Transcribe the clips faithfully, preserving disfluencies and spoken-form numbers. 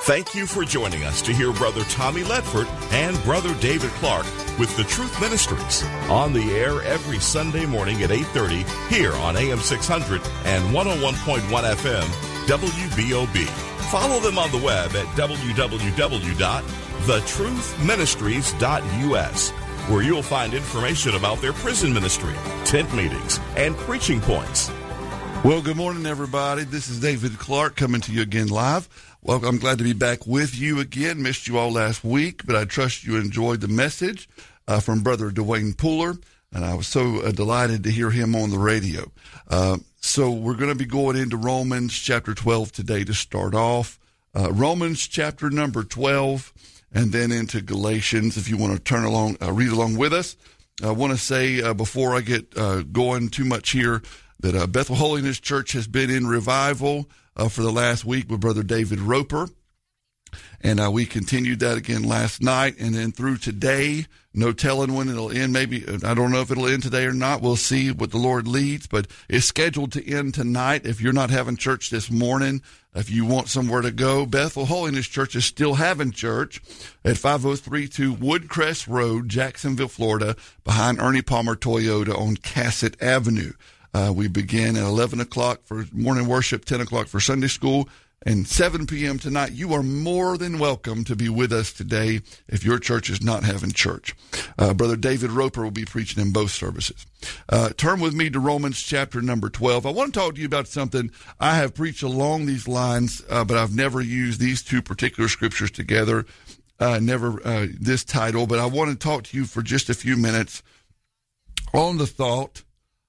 Thank you for joining us to hear Brother Tommy Ledford and Brother David Clark with The Truth Ministries, on the air every Sunday morning at eight thirty here on A M six hundred and one oh one point one F M W B O B. Follow them on the web at w w w dot the truth ministries dot u s, where you'll find information about their prison ministry, tent meetings, and preaching points. Well, good morning, everybody. This is David Clark coming to you again live. Well, I'm glad to be back with you again. Missed you all last week, but I trust you enjoyed the message uh, from Brother Dwayne Pooler, and I was so uh, delighted to hear him on the radio. Uh, so we're going to be going into Romans chapter twelve today to start off. Uh, Romans chapter number twelve, and then into Galatians, if you want to turn along, uh, read along with us. I want to say uh, before I get uh, going too much here that uh, Bethel Holiness Church has been in revival uh, for the last week with Brother David Roper. And uh, we continued that again last night and then through today. No telling when it'll end. Maybe, I don't know if it'll end today or not. We'll see what the Lord leads, but it's scheduled to end tonight. If you're not having church this morning, if you want somewhere to go, Bethel Holiness Church is still having church at five oh three two Woodcrest Road, Jacksonville, Florida, behind Ernie Palmer Toyota on Cassett Avenue. Uh, we begin at eleven o'clock for morning worship, ten o'clock for Sunday school, and seven p.m. tonight. You are more than welcome to be with us today if your church is not having church. Uh, Brother David Roper will be preaching in both services. Uh, turn with me to Romans chapter number twelve. I want to talk to you about something. I have preached along these lines, uh, but I've never used these two particular scriptures together, uh, never uh, this title, but I want to talk to you for just a few minutes on the thought,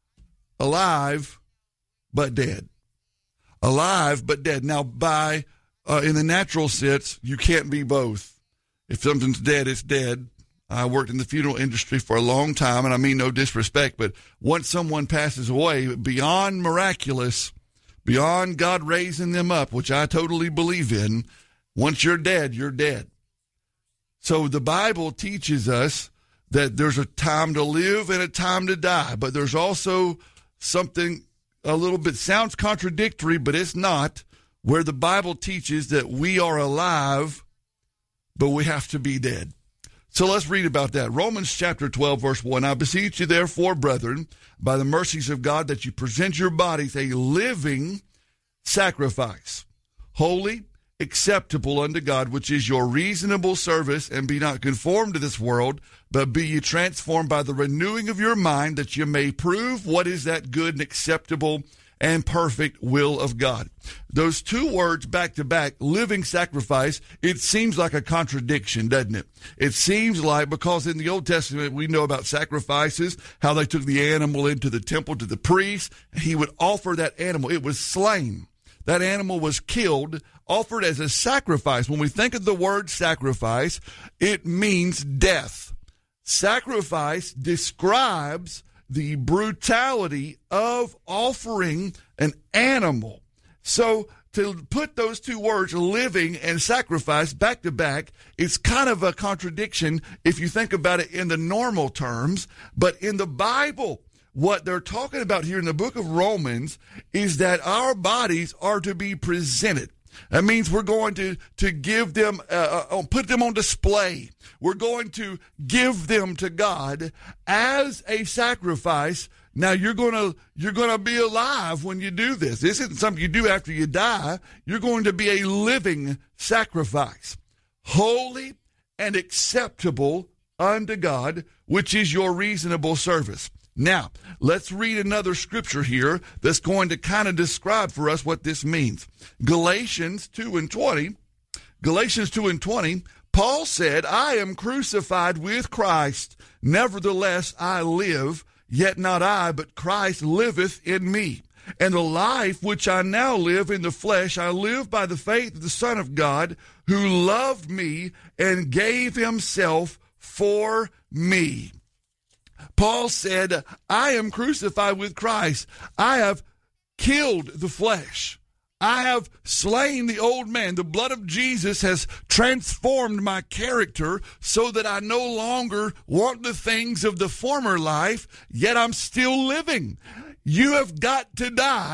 alive but dead. Alive but dead. Now, by uh, in the natural sense, you can't be both. If something's dead, it's dead. I worked in the funeral industry for a long time, and I mean no disrespect, but once someone passes away, beyond miraculous, beyond God raising them up, which I totally believe in, once you're dead, you're dead. So the Bible teaches us that there's a time to live and a time to die, but there's also something a little bit sounds contradictory, but it's not, where the Bible teaches that we are alive, but we have to be dead. So let's read about that. Romans chapter twelve, verse one. I beseech you, therefore, brethren, by the mercies of God, that you present your bodies a living sacrifice, holy, acceptable unto God, which is your reasonable service, and be not conformed to this world, but be ye transformed by the renewing of your mind, that you may prove what is that good and acceptable and perfect will of God. Those two words back to back, living sacrifice, it seems like a contradiction, doesn't it? It seems like, because in the Old Testament we know about sacrifices, how they took the animal into the temple to the priest, and he would offer that animal. It was slain. That animal was killed, offered as a sacrifice. When we think of the word sacrifice, it means death. Sacrifice describes the brutality of offering an animal. So to put those two words, living and sacrifice, back to back, it's kind of a contradiction if you think about it in the normal terms. But in the Bible, what they're talking about here in the book of Romans is that our bodies are to be presented. That means we're going to, to give them, uh, uh, put them on display. We're going to give them to God as a sacrifice. Now you're going to, you're going to be alive when you do this. This isn't something you do after you die. You're going to be a living sacrifice, holy and acceptable unto God, which is your reasonable service. Now, let's read another scripture here that's going to kind of describe for us what this means. Galatians two and twenty. Galatians two and twenty, Paul said, I am crucified with Christ. Nevertheless, I live, yet not I, but Christ liveth in me. And the life which I now live in the flesh, I live by the faith of the Son of God, who loved me and gave himself for me. Paul said, I am crucified with Christ. I have killed the flesh. I have slain the old man. The blood of Jesus has transformed my character so that I no longer want the things of the former life, yet I'm still living. You have got to die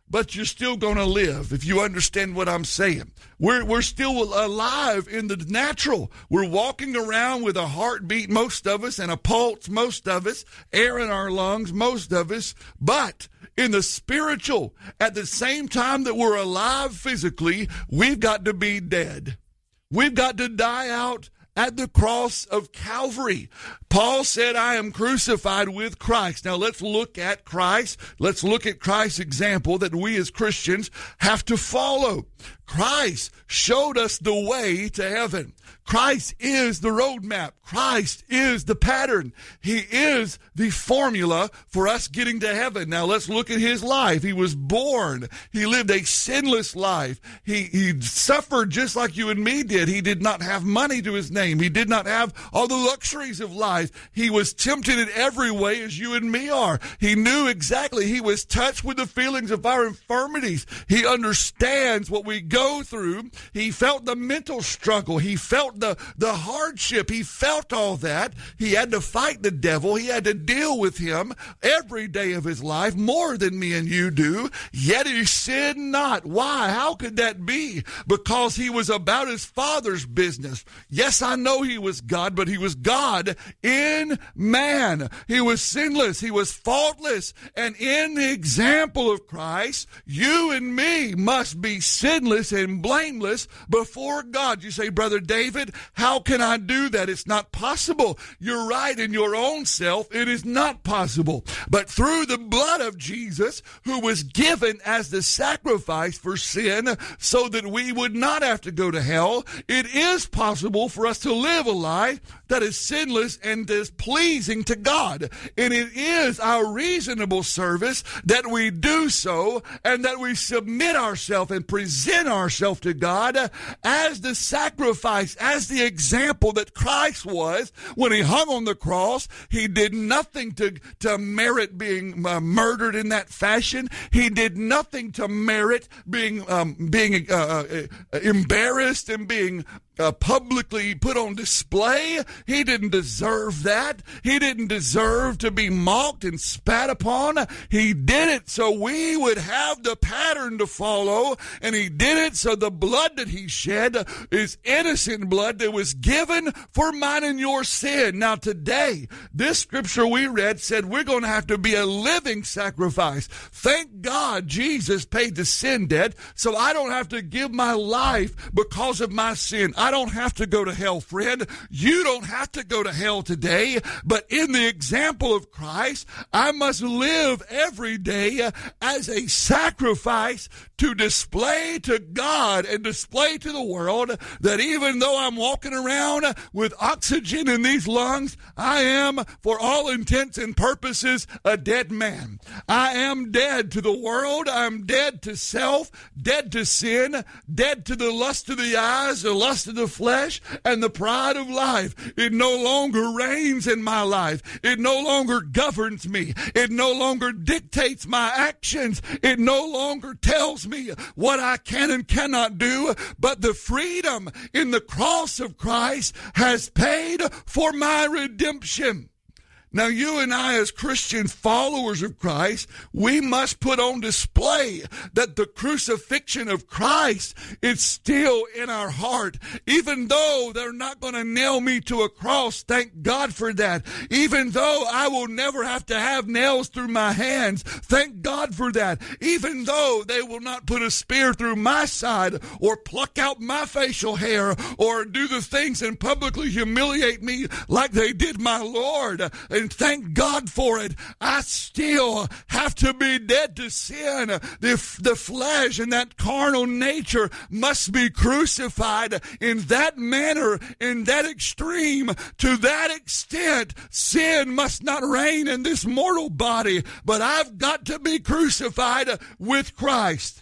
but you're still going to live, if you understand what I'm saying. We're, we're still alive in the natural. We're walking around with a heartbeat, most of us, and a pulse, most of us, air in our lungs, most of us. But in the spiritual, at the same time that we're alive physically, we've got to be dead. We've got to die out at the cross of Calvary. Paul said, I am crucified with Christ. Now let's look at Christ. Let's look at Christ's example that we as Christians have to follow. Christ showed us the way to heaven. Christ is the roadmap. Christ is the pattern. He is the formula for us getting to heaven. Now let's look at his life. He was born. He lived a sinless life. He, he suffered just like you and me did. He did not have money to his name. He did not have all the luxuries of life. He was tempted in every way as you and me are. He knew exactly. He was touched with the feelings of our infirmities. He understands what we go through. He felt the mental struggle. He felt the, the hardship. He felt all that. He had to fight the devil. He had to deal with him every day of his life, more than me and you do. Yet he sinned not. Why? How could that be? Because he was about his Father's business. Yes, I know he was God, but he was God in man. He was sinless. He was faultless. And in the example of Christ, you and me must be sinless and blameless before God. You say, Brother David, how can I do that? It's not possible. You're right, in your own self, it is not possible. But through the blood of Jesus, who was given as the sacrifice for sin so that we would not have to go to hell, it is possible for us to live a life that is sinless and is pleasing to God. And it is our reasonable service that we do so and that we submit ourselves and present ourselves to God as the sacrifice, as the example that Christ was when he hung on the cross. He did nothing to, to merit being uh, murdered in that fashion. He did nothing to merit being, um, being uh, uh, embarrassed and being Uh, publicly put on display. He didn't deserve that. He didn't deserve to be mocked and spat upon. He did it so we would have the pattern to follow, and he did it so the blood that he shed is innocent blood that was given for mine and your sin. Now today, this scripture we read said we're going to have to be a living sacrifice. Thank God Jesus paid the sin debt so I don't have to give my life because of my sin. I don't have to go to hell, friend. You don't have to go to hell today. But in the example of Christ, I must live every day as a sacrifice to display to God and display to the world that even though I'm walking around with oxygen in these lungs, I am, for all intents and purposes, a dead man. I am dead to the world. I'm dead to self, dead to sin, dead to the lust of the eyes, the lust of the flesh, and the pride of life. It no longer reigns in my life. It no longer governs me. It no longer dictates my actions. It no longer tells me what I can and cannot do, but the freedom in the cross of Christ has paid for my redemption. Now, you and I, as Christian followers of Christ, we must put on display that the crucifixion of Christ is still in our heart. Even though they're not going to nail me to a cross, thank God for that. Even though I will never have to have nails through my hands, thank God for that. Even though they will not put a spear through my side or pluck out my facial hair or do the things and publicly humiliate me like they did my Lord. And thank God for it. I still have to be dead to sin. The, the flesh and that carnal nature must be crucified in that manner, in that extreme. To that extent, sin must not reign in this mortal body, but I've got to be crucified with Christ.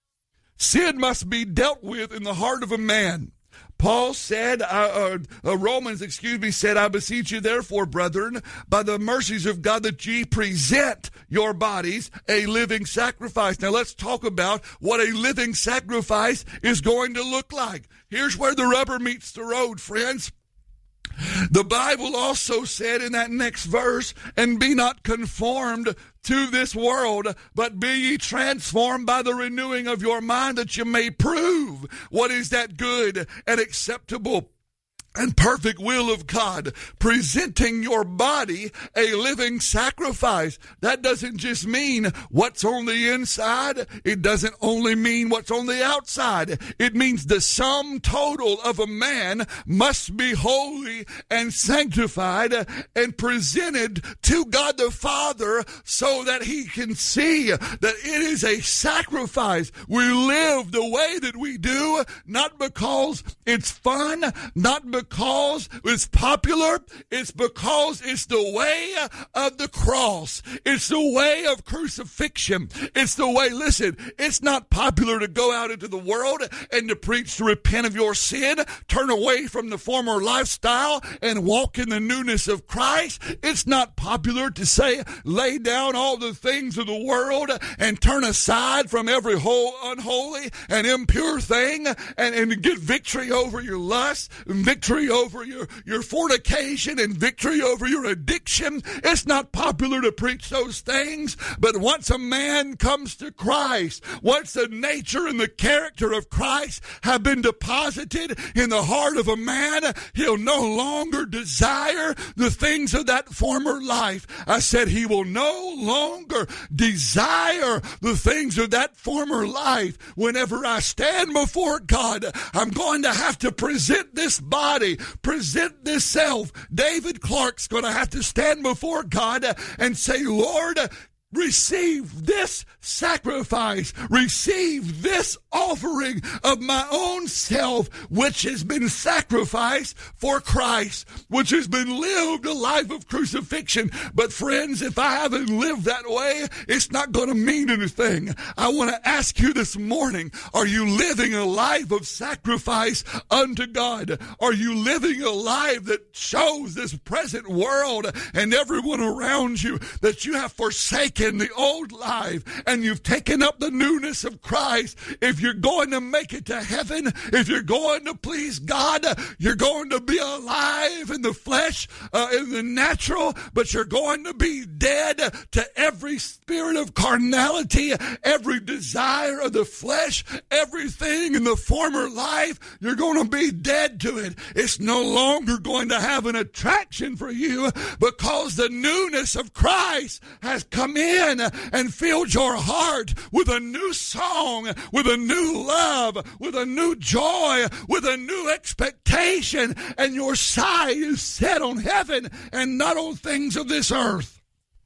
Sin must be dealt with in the heart of a man. Paul said, uh, uh, uh, Romans, excuse me, said, I beseech you therefore, brethren, by the mercies of God, that ye present your bodies a living sacrifice. Now let's talk about what a living sacrifice is going to look like. Here's where the rubber meets the road, friends. The Bible also said in that next verse, and be not conformed to this world, but be ye transformed by the renewing of your mind, that you may prove what is that good and acceptable and perfect will of God, presenting your body a living sacrifice. That doesn't just mean what's on the inside. It doesn't only mean what's on the outside. It means the sum total of a man must be holy and sanctified and presented to God the Father so that he can see that it is a sacrifice. We live the way that we do, not because it's fun, not because Because it's popular, it's because it's the way of the cross. It's the way of crucifixion. It's the way, listen, it's not popular to go out into the world and to preach to repent of your sin, turn away from the former lifestyle and walk in the newness of Christ. It's not popular to say, lay down all the things of the world and turn aside from every whole unholy and impure thing and, and get victory over your lust, victory over your, your fornication, and victory over your addiction. It's not popular to preach those things, but once a man comes to Christ, once the nature and the character of Christ have been deposited in the heart of a man, he'll no longer desire the things of that former life. I said he will no longer desire the things of that former life. Whenever I stand before God, I'm going to have to present this body, present this self. David Clark's going to have to stand before God and say, Lord, receive this sacrifice, receive this offering of my own self, which has been sacrificed for Christ, which has been lived a life of crucifixion. But friends, if I haven't lived that way, it's not going to mean anything. I want to ask you this morning, are you living a life of sacrifice unto God? Are you living a life that shows this present world and everyone around you that you have forsaken the old life and you've taken up the newness of Christ? If you're going to make it to heaven, if you're going to please God, you're going to be alive in the flesh, uh, in the natural, but you're going to be dead to every spirit of carnality, every desire of the flesh, everything in the former life. You're going to be dead to it. It's no longer going to have an attraction for you because the newness of Christ has come in and filled your heart with a new song, with a new love, with a new joy, with a new expectation, and your sight is set on heaven and not on things of this earth.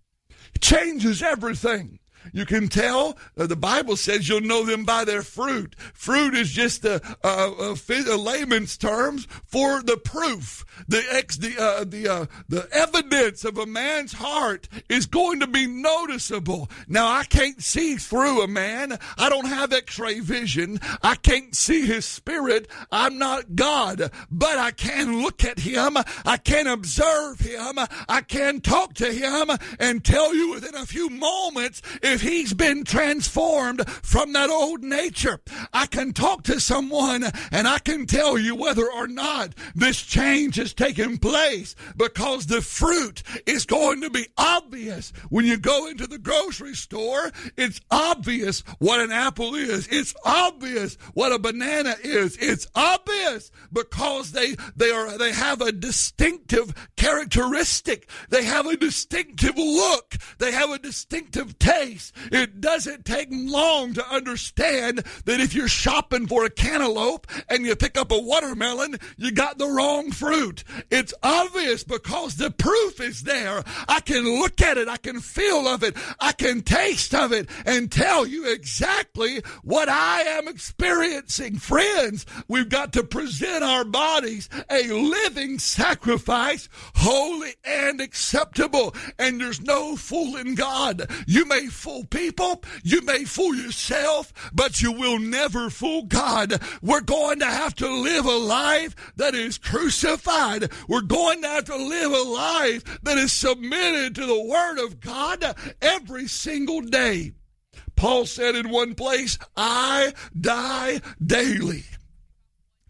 It changes everything. You can tell, uh, the Bible says you'll know them by their fruit. Fruit is just a, a, a, a layman's terms for the proof. The ex, the uh, the uh, the evidence of a man's heart is going to be noticeable. Now, I can't see through a man. I don't have X-ray vision. I can't see his spirit. I'm not God, but I can look at him. I can observe him. I can talk to him and tell you within a few moments if he's been transformed from that old nature. I can talk to someone and I can tell you whether or not this change has taken place, because the fruit is going to be obvious. When you go into the grocery store, it's obvious what an apple is. It's obvious what a banana is. It's obvious because they they are they have a distinctive characteristic. They have a distinctive look. They have a distinctive taste. It doesn't take long to understand that if you're shopping for a cantaloupe and you pick up a watermelon, you got the wrong fruit. It's obvious because the proof is there. I can look at it. I can feel of it. I can taste of it and tell you exactly what I am experiencing. Friends, we've got to present our bodies a living sacrifice, holy and acceptable. And there's no fooling God. You may fool people, you may fool yourself, but you will never fool God. We're going to have to live a life that is crucified. We're going to have to live a life that is submitted to the Word of God every single day. Paul said in one place, I die daily.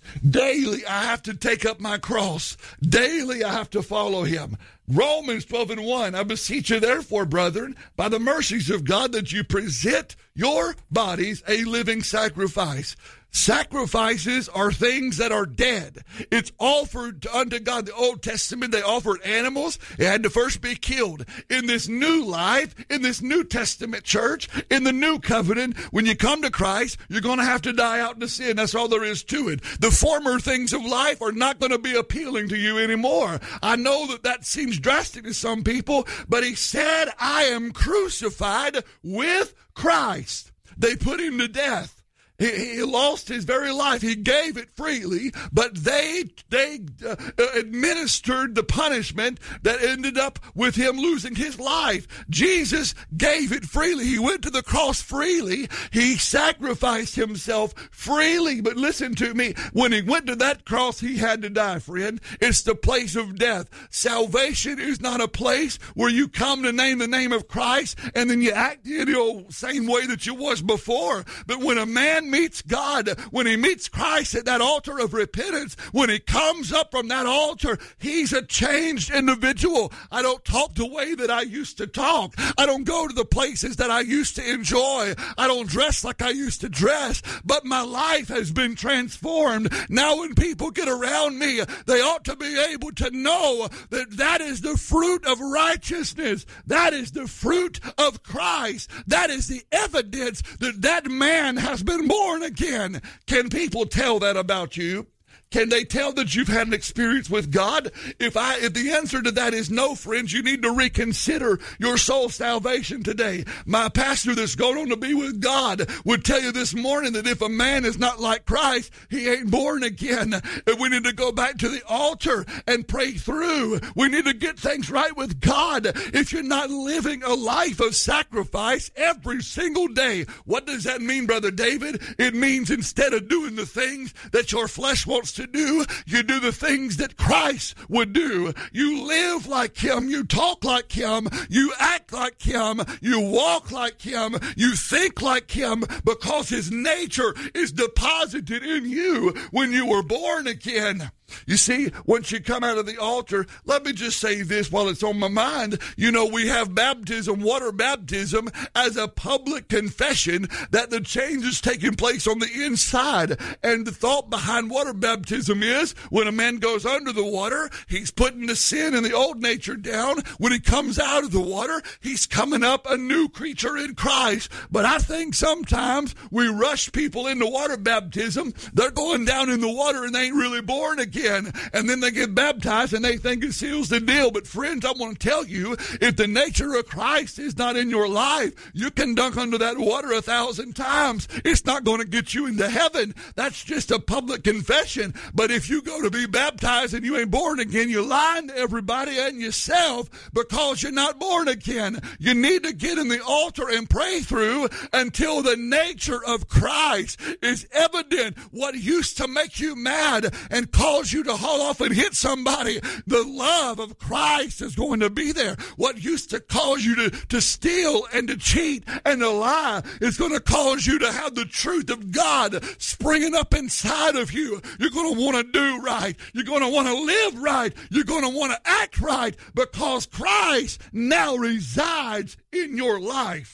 Daily, I have to take up my cross. Daily, I have to follow him. Romans twelve and one, I beseech you therefore, brethren, by the mercies of God, that you present your bodies a living sacrifice. Sacrifices are things that are dead. It's offered unto God. The Old Testament, they offered animals. It had to first be killed. In this new life, in this New Testament church, in the new covenant, when you come to Christ, you're going to have to die out to sin. That's all there is to it. The former things of life are not going to be appealing to you anymore. I know that that seems drastic to some people, but he said, I am crucified with Christ. They put him to death. He, he lost his very life. He gave it freely, but they they uh, administered the punishment that ended up with him losing his life. Jesus gave it freely. He went to the cross freely. He sacrificed himself freely. But listen to me. When he went to that cross, he had to die, friend. It's the place of death. Salvation is not a place where you come to name the name of Christ and then you act in the same way that you was before. But when a man meets God, when he meets Christ at that altar of repentance, when he comes up from that altar, he's a changed individual. I don't talk the way that I used to talk. I don't go to the places that I used to enjoy. I don't dress like I used to dress, but my life has been transformed. Now when people get around me, they ought to be able to know that that is the fruit of righteousness. That is the fruit of Christ. That is the evidence that that man has been born Born again. Can people tell that about you? Can they tell that you've had an experience with God? If I, if the answer to that is no, friends, you need to reconsider your soul salvation today. My pastor that's going on to be with God would tell you this morning that if a man is not like Christ, he ain't born again. And we need to go back to the altar and pray through. We need to get things right with God. If you're not living a life of sacrifice every single day, what does that mean, Brother David? It means instead of doing the things that your flesh wants to to do, you do the things that Christ would do. You live like him, you talk like him, you act like him, you walk like him, you think like him, because his nature is deposited in you when you were born again. You see, once you come out of the altar, let me just say this while it's on my mind. You know, we have baptism, water baptism, as a public confession that the change is taking place on the inside. And the thought behind water baptism is when a man goes under the water, he's putting the sin and the old nature down. When he comes out of the water, he's coming up a new creature in Christ. But I think sometimes we rush people into water baptism. They're going down in the water and they ain't really born again. And then they get baptized and they think it seals the deal. But friends, I want to tell you, if the nature of Christ is not in your life, you can dunk under that water a thousand times. It's not going to get you into heaven. That's just a public confession. But if you go to be baptized and you ain't born again, you're lying to everybody and yourself because you're not born again. You need to get in the altar and pray through until the nature of Christ is evident. What used to make you mad and cause you to haul off and hit somebody, the love of Christ is going to be there. What used to cause you to, to steal and to cheat and to lie is going to cause you to have the truth of God springing up inside of you. You're going to want to do right. You're going to want to live right. You're going to want to act right because Christ now resides in your life.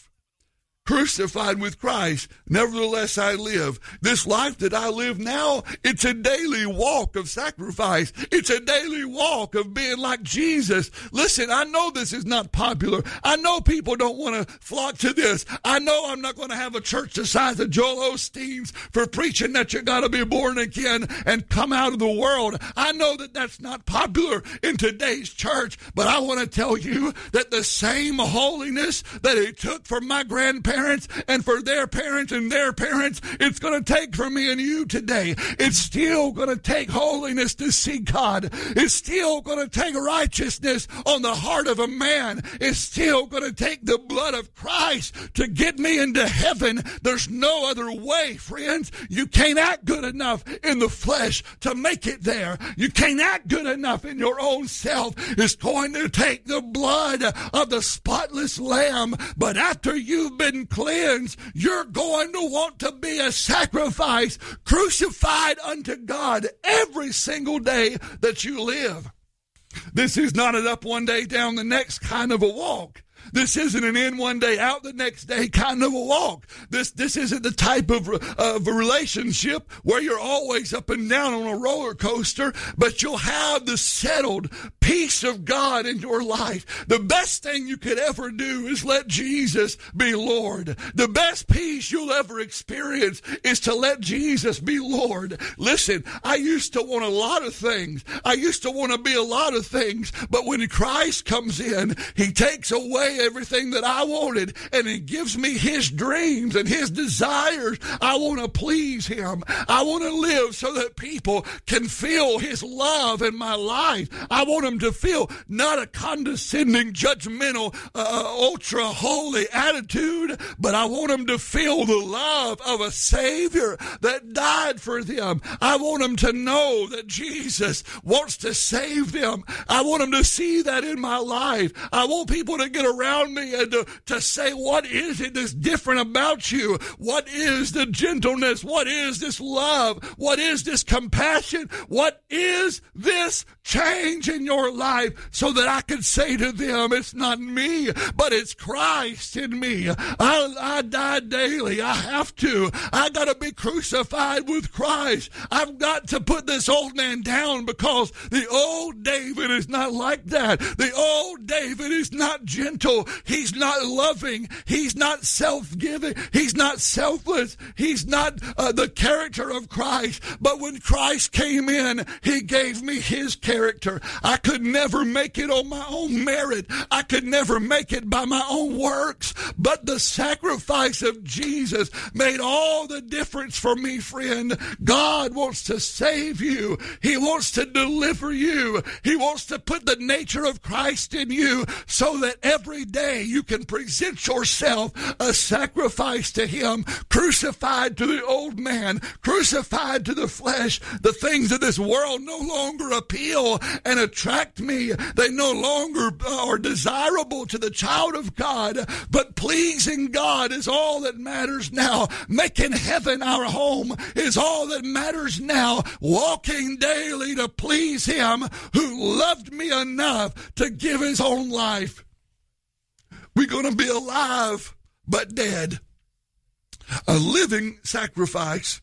Crucified with Christ, nevertheless I live. This life that I live now, it's a daily walk of sacrifice. It's a daily walk of being like Jesus. Listen, I know this is not popular. I know people don't want to flock to this. I know I'm not going to have a church the size of Joel Osteen's for preaching that you got to be born again and come out of the world. I know that that's not popular in today's church, but I want to tell you that the same holiness that it took for my grandparents and for their parents and their parents, it's going to take for me and you today. It's still going to take holiness to see God. It's still going to take righteousness on the heart of a man. It's still going to take the blood of Christ to get me into heaven. There's no other way, friends. You can't act good enough in the flesh to make it there. You can't act good enough in your own self. It's going to take the blood of the spotless lamb. But after you've been been cleansed, you're going to want to be a sacrifice crucified unto God every single day that you live. This is not an up one day, down the next kind of a walk. This isn't an in one day, out the next day kind of a walk. This this isn't the type of, of a relationship where you're always up and down on a roller coaster, but you'll have the settled peace of God in your life. The best thing you could ever do is let Jesus be Lord. The best peace you'll ever experience is to let Jesus be Lord. Listen, I used to want a lot of things. I used to want to be a lot of things, but when Christ comes in, he takes away everything that I wanted, and he gives me his dreams and his desires. I want to please him. I want to live so that people can feel his love in my life. I want them to feel not a condescending, judgmental, uh, ultra holy attitude, but I want them to feel the love of a Savior that died for them. I want them to know that Jesus wants to save them. I want them to see that in my life. I want people to get around me and to, to say, what is it that's different about you? What is the gentleness? What is this love? What is this compassion? What is this change in your life, so that I can say to them, it's not me, but it's Christ in me. I, I die daily. I have to. I got to be crucified with Christ. I've got to put this old man down, because the old David is not like that. The old David is not gentle. He's not loving. He's not self-giving. He's not selfless. He's not uh, the character of Christ. But when Christ came in, he gave me his character. I could never make it on my own merit. I could never make it by my own works. But the sacrifice of Jesus made all the difference for me, friend. God wants to save you. He wants to deliver you. He wants to put the nature of Christ in you, so that every day you can present yourself a sacrifice to him, crucified to the old man, crucified to the flesh. The things of this world no longer appeal and attract me. They no longer are desirable to the child of God, but pleasing God is all that matters now. Making heaven our home is all that matters now. Walking daily to please him who loved me enough to give his own life. We're going to be alive, but dead. A living sacrifice,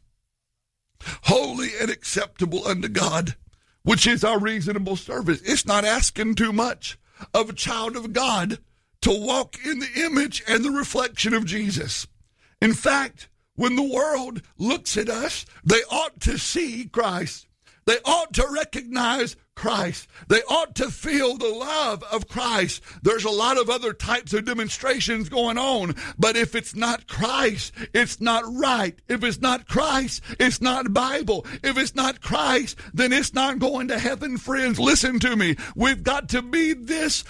holy and acceptable unto God, which is our reasonable service. It's not asking too much of a child of God to walk in the image and the reflection of Jesus. In fact, when the world looks at us, they ought to see Christ. They ought to recognize Christ. They ought to feel the love of Christ. There's a lot of other types of demonstrations going on, but if it's not Christ, it's not right. If it's not Christ, it's not Bible. If it's not Christ, then it's not going to heaven, friends. Listen to me. We've got to be this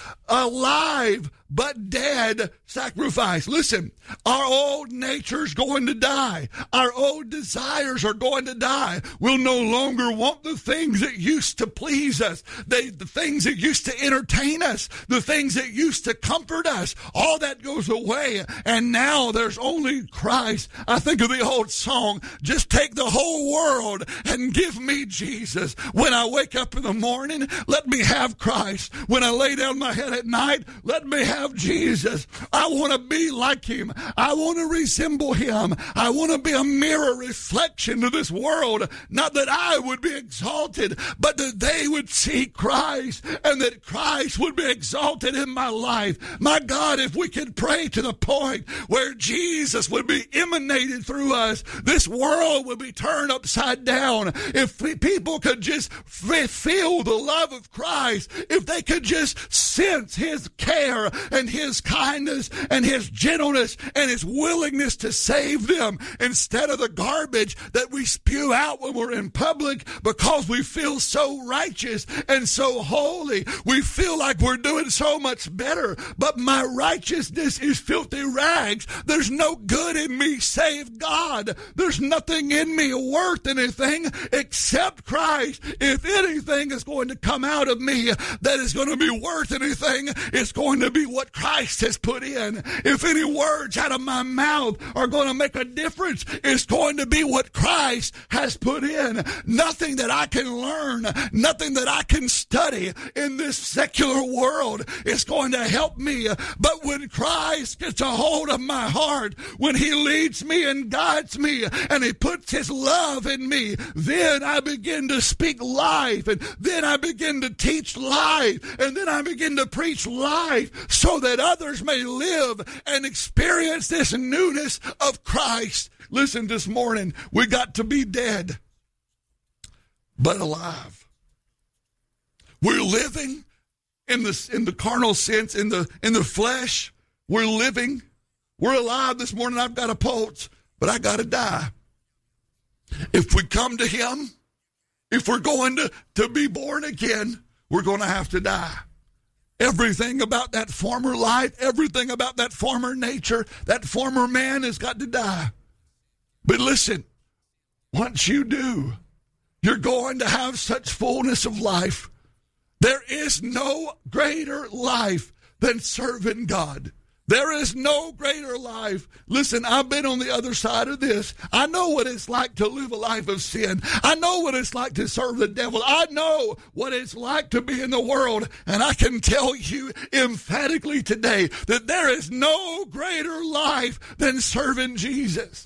alive but dead sacrifice. Listen, our old nature's going to die. Our old desires are going to die. We'll no longer want the things that used to please us, they, the things that used to entertain us, the things that used to comfort us. All that goes away, and now there's only Christ. I think of the old song, just take the whole world and give me Jesus. When I wake up in the morning, let me have Christ. When I lay down my head at night, let me have Jesus. I want to be like him. I want to resemble him. I want to be a mirror reflection to this world. Not that I would be exalted, but that they would see Christ, and that Christ would be exalted in my life. My God, if we could pray to the point where Jesus would be emanated through us, this world would be turned upside down. If people could just feel the love of Christ, if they could just sense his care and his kindness and his gentleness and his willingness to save them, instead of the garbage that we spew out when we're in public because we feel so righteous and so holy. We feel like we're doing so much better, but my righteousness is filthy rags. There's no good in me save God. There's nothing in me worth anything except Christ. If anything is going to come out of me that is going to be worth anything, it's going to be what what Christ has put in. If any words out of my mouth are going to make a difference, it's going to be what Christ has put in. Nothing that I can learn, nothing that I can study in this secular world is going to help me. But when Christ gets a hold of my heart, when he leads me and guides me, and he puts his love in me, then I begin to speak life, and then I begin to teach life, and then I begin to preach life so that others may live and experience this newness of Christ. Listen, this morning, we got to be dead, but alive. We're living in the, in the carnal sense, in the, in the flesh. We're living. We're alive this morning. I've got a pulse, but I got to die. If we come to him, if we're going to, to be born again, we're going to have to die. Everything about that former life, everything about that former nature, that former man has got to die. But listen, once you do, you're going to have such fullness of life. There is no greater life than serving God. There is no greater life. Listen, I've been on the other side of this. I know what it's like to live a life of sin. I know what it's like to serve the devil. I know what it's like to be in the world. And I can tell you emphatically today that there is no greater life than serving Jesus.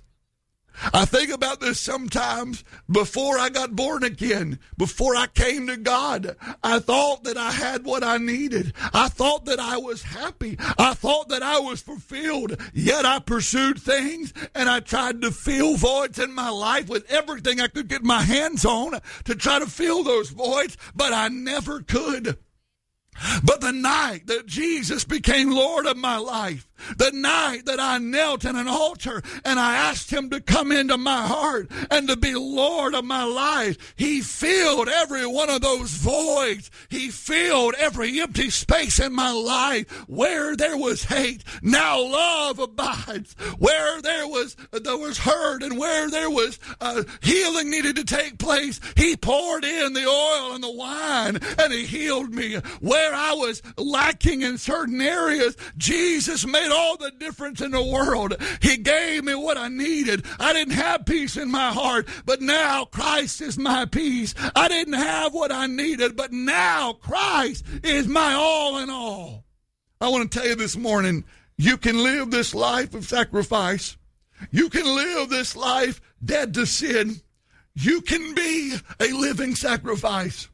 I think about this sometimes. Before I got born again, before I came to God, I thought that I had what I needed. I thought that I was happy. I thought that I was fulfilled. Yet I pursued things and I tried to fill voids in my life with everything I could get my hands on to try to fill those voids, but I never could. But the night that Jesus became Lord of my life, the night that I knelt in an altar and I asked him to come into my heart and to be Lord of my life, he filled every one of those voids. He filled every empty space in my life. Where there was hate, now love abides. Where there was there was hurt and where there was uh, healing needed to take place, he poured in the oil and the wine and he healed me. Where I was lacking in certain areas, Jesus made all the difference in the world. He gave me what I needed. I didn't have peace in my heart, but now Christ is my peace. I didn't have what I needed, but now Christ is my all in all. I want to tell you this morning, you can live this life of sacrifice. You can live this life dead to sin. You can be a living sacrifice,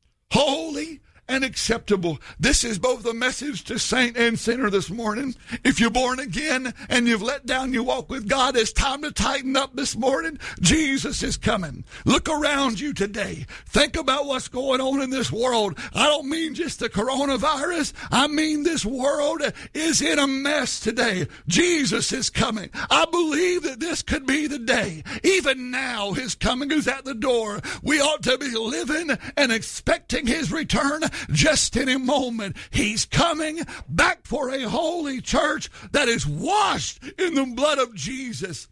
holy and acceptable. This is both a message to saint and sinner this morning. If you're born again and you've let down your walk with God, it's time to tighten up this morning. Jesus is coming. Look around you today. Think about what's going on in this world. I don't mean just the coronavirus. I mean this world is in a mess today. Jesus is coming. I believe that this could be the day. Even now, his coming is at the door. We ought to be living and expecting his return just in a moment. He's coming back for a holy church that is washed in the blood of Jesus.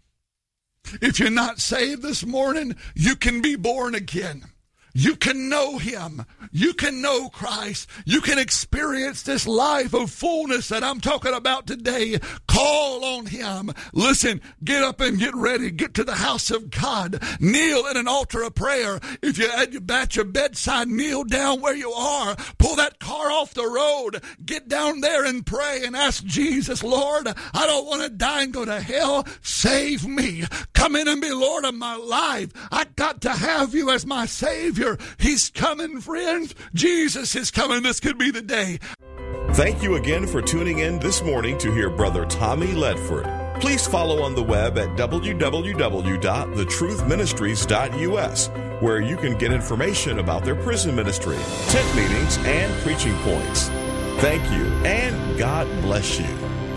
If you're not saved this morning, you can be born again. You can know him. You can know Christ. You can experience this life of fullness that I'm talking about today. Call on him. Listen, get up and get ready. Get to the house of God. Kneel in an altar of prayer. If you're at your bedside, kneel down where you are. Pull that car off the road. Get down there and pray and ask Jesus, Lord, I don't want to die and go to hell. Save me. Come in and be Lord of my life. I got to have you as my Savior. He's coming, friends. Jesus is coming. This could be the day. Thank you again for tuning in this morning to hear Brother Tommy Ledford. Please follow on the web at w w w dot the truth ministries dot u s, where you can get information about their prison ministry, tent meetings, and preaching points. Thank you, and God bless you.